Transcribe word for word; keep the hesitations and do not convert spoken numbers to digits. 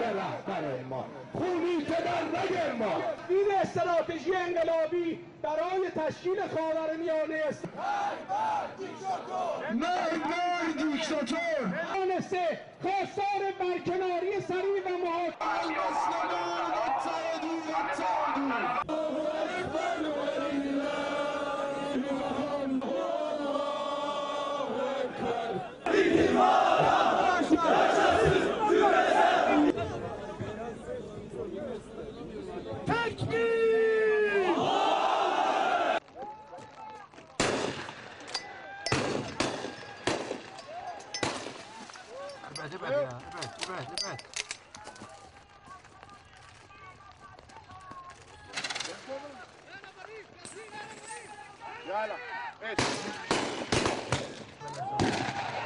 رهبر ما، خونی که در رگ ما. این استراتژی انقلابی برای تشکیل خاورمیانه است. مرگ بر دیکتاتور. آنسته خواستار برکناری سریع و محاکمه. ابعد ابعد يا ابعد ابعد ابعد. يلا ايش